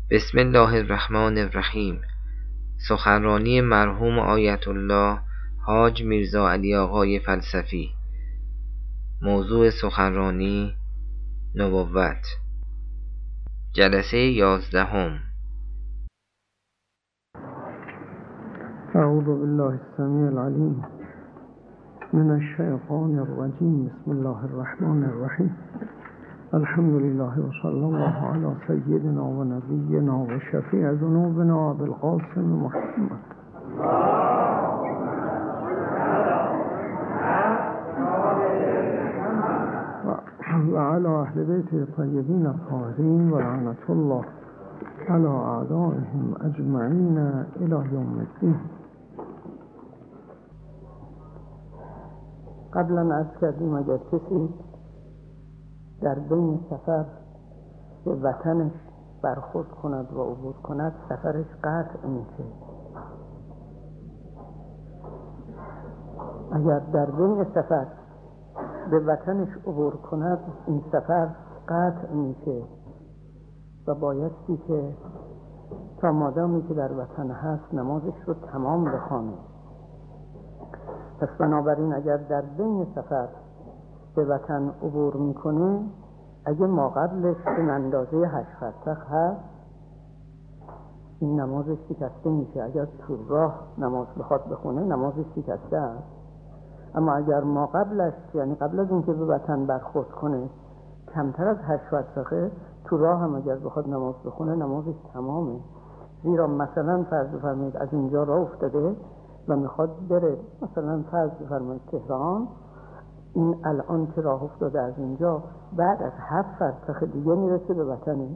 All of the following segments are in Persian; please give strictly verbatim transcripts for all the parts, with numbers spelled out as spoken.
بسم الله الرحمن الرحیم. سخنرانی مرحوم آیت الله حاج میرزا علی آقای فلسفی. موضوع سخنرانی نبوت. جلسه یازدهم. اعوذ بالله السمیع العلیم من الشیطان الرجیم. بسم الله الرحمن الرحیم. الحمد لله و صلی الله علی سیدنا و نبینا و شفیع ذنوبنا ابوالقاسم محمد و علی اهل بیت الطیبین الطاهرین و لعنت الله علی اعدائهم اجمعین الی یوم الدین. قبلا عرض کردیم اگر کسی در بین سفر به وطنش برخورد کند و عبور کند سفرش قطع میشه. اگر در بین سفر به وطنش عبور کند این سفر قطع میشه و بایستی که تا مادامی که در وطن هست نمازش رو تمام بخوانه. پس بنابراین اگر در بین سفر به وطن عبور میکنه، اگه ما قبلش به اندازه هشت فرسخ هست این نمازش شکسته میشه. اگر تو راه نماز بخواد بخونه نمازش شکسته است. اما اگر ما قبلش، یعنی قبل از اینکه به وطن برخورد کنه، کمتر از هشت فرسخه، تو راه هم اگر بخواد نماز بخونه نمازش تمامه. زیرا مثلا فرض بفرمایید از اینجا راه افتاده و میخواد بره مثلا فرض بفرمایید تهران، این الان که راه افتاده از اینجا بعد از هفت فرسخ دیگه میرسه به وطنه.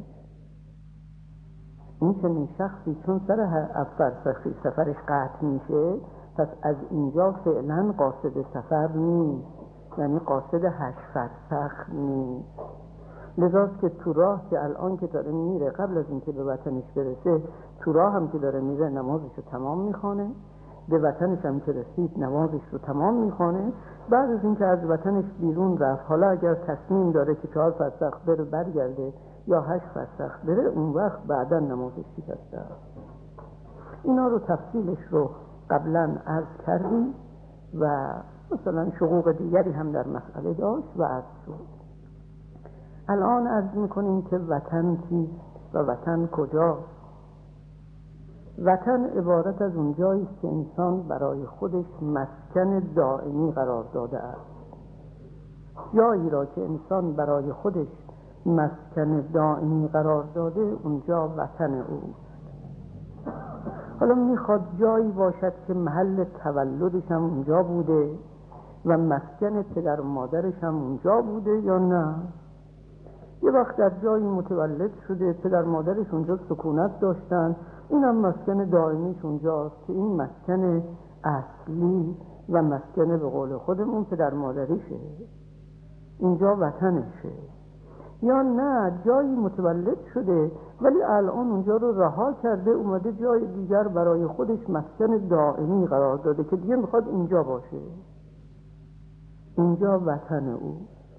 این چنین شخصی چون سر هفت فرسخی سفرش قطع میشه، پس از اینجا فعلا قاصد سفر نیست، یعنی قاصد هشت فرسخ نیست. لذاست که تو راه که الان که داره میره، قبل از اینکه به وطنش برسه، تو راه هم که داره میره نمازش رو تمام میخونه، به وطنش هم که رسید نمازش رو تمام میخونه. بعد از اینکه از وطنش بیرون رفت، حالا اگر تصمیم داره که چهار فرسخ بره برگرده یا هشت فرسخ بره، اون وقت بعدا نمازش شکسته است. اینا رو تفصیلش رو قبلا عرض کردیم و مثلا شقوق دیگری هم در مسئله داشت و عرض شد. الان عرض میکنیم که وطن چیست و وطن کجاست. وطن عبارت از اون جایی است که انسان برای خودش مسکن دائمی قرار داده است. جایی را که انسان برای خودش مسکن دائمی قرار داده اونجا وطن اوست. حالا میخواد جایی باشد که محل تولدش هم اونجا بوده و مسکن پدر و مادرش هم اونجا بوده یا نه. یه وقت در جایی متولد شده، پدر مادرش اونجا سکونت داشتن، این هم مسکن دائمیش اونجاست که این مسکن اصلی و مسکن به قول خودمون پدر مادریشه، اینجا وطنشه. یا نه جایی متولد شده ولی الان اونجا رو رها کرده، اومده جای دیگر برای خودش مسکن دائمی قرار داده که دیگه میخواد اینجا باشه، اینجا وطن او.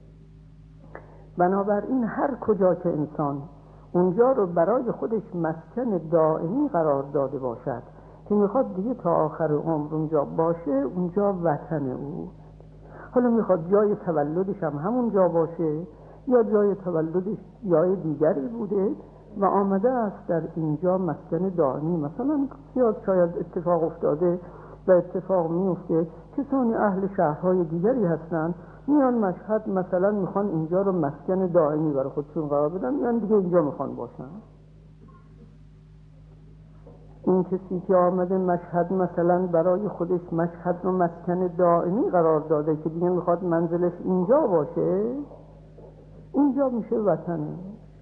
بنابراین هر کجا که انسان اونجا رو برای خودش مسکن دائمی قرار داده باشد که میخواد دیگه تا آخر عمر اونجا باشه، اونجا وطن او. حالا میخواد جای تولدش هم همون جا باشه یا جای تولدش جای دیگری بوده و آمده است در اینجا مسکن دائمی. مثلا یا شاید اتفاق افتاده و اتفاق میفته کسانی اهل شهرهای دیگری هستن، میان مشهد مثلا میخوان اینجا رو مسکن دائمی برای خودشون قرار بدن، یعنی دیگه اینجا میخوان باشن. این کسی که آمده مشهد مثلا برای خودش مشهد رو مسکن دائمی قرار داده که دیگه میخواد منزلش اینجا باشه، اینجا میشه وطنه.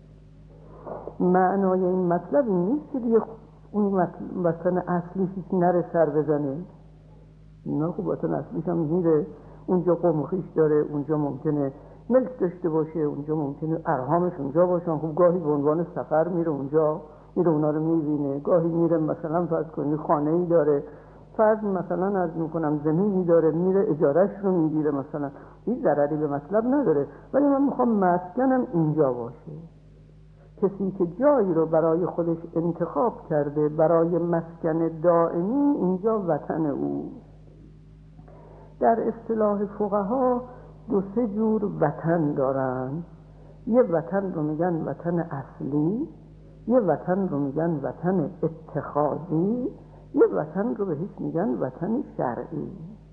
معنای این مطلب این نیست که دیگه اون وطن اصلیش نره سر بزنه. نه، خب وطن اصلیش هم میره، اونجا قوم و خویش داره، اونجا ممکنه ملک داشته باشه، اونجا ممکنه ارهامش اونجا باشن. خب گاهی به عنوان سفر میره اونجا، میره اونا رو میبینه. گاهی میره مثلا فرض کنید خانه‌ای داره، فرض مثلا از میکنم زمینی داره، میره اجارهش رو میگیره، مثلا هیچ ضرری به مطلب نداره، ولی من میخوام مسکنم اینجا باشه. کسی که جایی رو برای خودش انتخاب کرده برای مسکن دائمی، اینجا وطن او. در اصطلاح فقها دو سه جور وطن دارن. یه وطن رو میگن وطن اصلی، یه وطن رو میگن وطن اتخاذی، یه وطن رو بهش میگن وطن شرعی.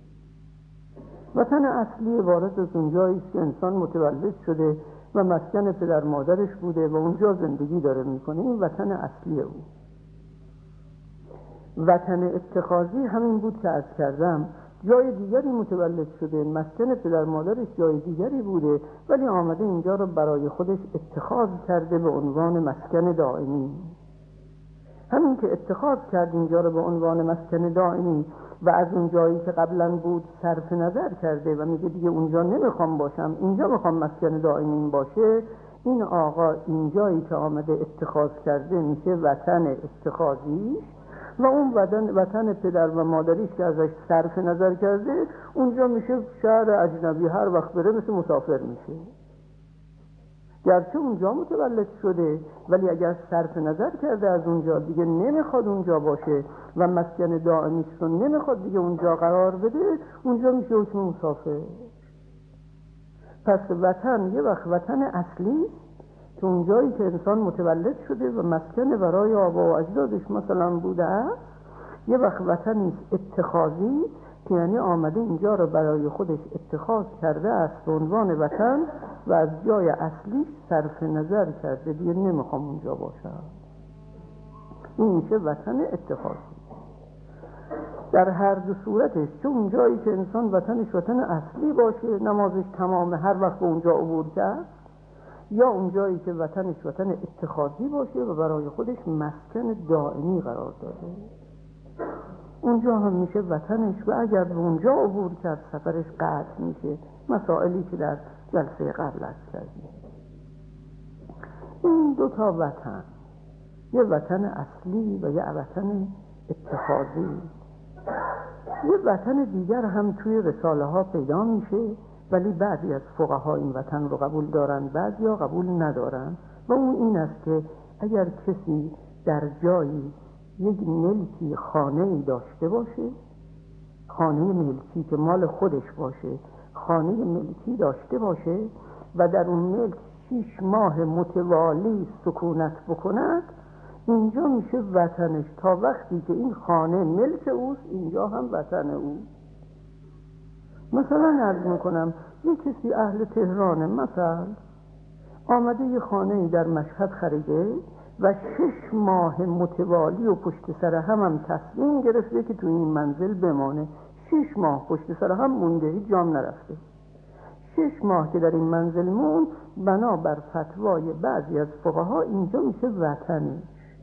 وطن اصلی عبارت از اونجایی که انسان متولد شده و مسکن پدر مادرش بوده و اونجا زندگی داره میکنه، این وطن اصلی او. وطن اتخاذی همین بود که عرض کردم، جای دیگری متولد شده، مسکن پدر مادرش جای دیگری بوده، ولی آمده اینجا رو برای خودش اتخاذ کرده به عنوان مسکن دائمی. همین که اتخاذ کرد اینجا رو به عنوان مسکن دائمی و از اون جایی که قبلا بود صرف نظر کرده و میگه دیگه اونجا نمیخوام باشم، اینجا میخوام مسکن دائمی باشه، این آقا اینجایی که آمده اتخاذ کرده میشه وطن اتخاذیش و اون وطن, وطن پدر و مادریش که ازش صرف نظر کرده اونجا میشه شهر اجنبی، هر وقت بره مثل مسافر میشه. گرچه اونجا متولد شده ولی اگر صرف نظر کرده از اونجا، دیگه نمیخواد اونجا باشه و مسکن دائمیش رو نمیخواد دیگه اونجا قرار بده، اونجا میشه حکم مسافر. پس وطن یه وقت وطن اصلی که اونجایی که انسان متولد شده و مسکن برای آبا و اجدادش مثلا بوده است، یه وقت وطنی اتخاذی که یعنی آمده اینجا رو برای خودش اتخاذ کرده است به عنوان وطن و از جای اصلیش صرف نظر کرده، دیگه نمیخوام اونجا باشم. این میشه وطن اتخاذی. در هر دو صورتش، چه اونجایی که انسان وطنش وطن اصلی باشه، نمازش تمامه، هر وقت به اونجا عبور کرد، یا اونجایی که وطنش وطن اتخاذی باشه و برای خودش مسکن دائمی قرار داده، اونجا هم میشه وطنش و اگر به اونجا عبور کرد سفرش قطع میشه. مسائلی که در جلسه قبل عرض کردیم. این دو تا وطن، یه وطن اصلی و یه وطن اتخاذی. یه وطن دیگر هم توی رساله ها پیدا میشه ولی بعضی از فقها این وطن رو قبول دارن، بعضی ها قبول ندارن، و اون این است که اگر کسی در جایی یک ملکی خانه‌ای داشته باشه، خانه ملکی که مال خودش باشه، خانه ملکی داشته باشه و در اون ملک شیش ماه متوالی سکونت بکند، اینجا میشه وطنش تا وقتی که این خانه ملک اوست، اینجا هم وطن او. مثلا عرض میکنم یک کسی اهل تهرانه، مثلا آمده یه خانه‌ای در مشهد خریده و شش ماه متوالی و پشت سر هم هم تصمیم گرفته که تو این منزل بمانه. شش ماه پشت سر هم مونده، هیچ جام نرفته. شش ماه که در این منزل مون، بنابر فتوای بعضی از فقها اینجا میشه وطنش.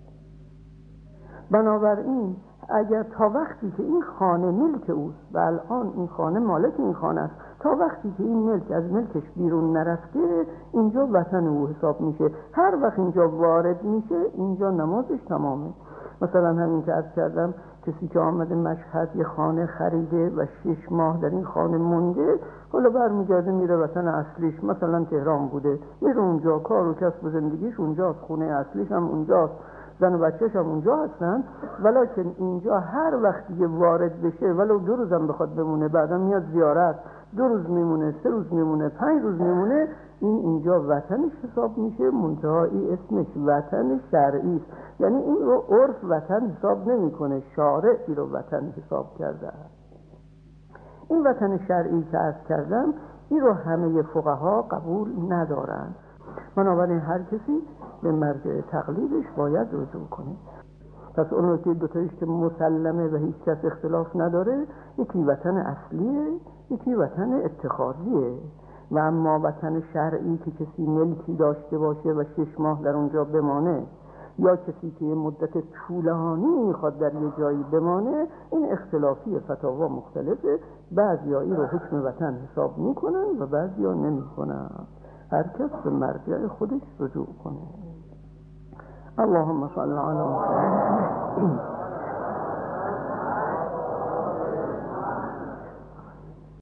بنابراین اگر تا وقتی که این خانه ملک اوست و الان این خانه مالک این خانه است، تا وقتی که این ملک از ملکش بیرون نرفته، اینجا وطن او حساب میشه. هر وقت اینجا وارد میشه، اینجا نمازش تمامه. مثلا همین که عرض کردم، کسی که آمده مشهد یه خانه خریده و شش ماه در این خانه مونده، حالا برمیگرده میره وطن اصلیش، مثلا تهران بوده، میره اونجا، کار و کسب و زندگیش اونجاست، خونه اصلیش هم اونجاست، زن و بچه‌ش هم اونجا هستن، ولیکن اینجا هر وقتی که وارد بشه، ولو دو روزم بخواد بمونه، بعدم میاد زیارت، دو روز میمونه، سه روز میمونه، پنج روز میمونه، این اینجا وطنش حساب میشه. منتهایی اسمش وطن شرعی است، یعنی این رو عرف وطن حساب نمیکنه، شارع این رو وطن حساب کرده است. این وطن شرعی که عرض کردم، این رو همه فقها قبول ندارن. بنابراین هر کسی به مرجع تقلیدش باید رجوع کنه. پس اون که دوتایش که مسلمه و هیچ کس اختلاف نداره، یکی وطن اصلیه، یکی وطن اتخاذیه. و اما وطن شرعی که کسی ملکی داشته باشه و شش ماه در اونجا بمانه، یا کسی که یه مدت طولانی میخواد در یه جایی بمانه، این اختلافی، فتاوا مختلفه. بعضیایی رو حکم وطن حساب میکنن و بعضیا نمیکنن. هر کس به مرجع خودش رجوع کنه. اللهم صل علی محمد.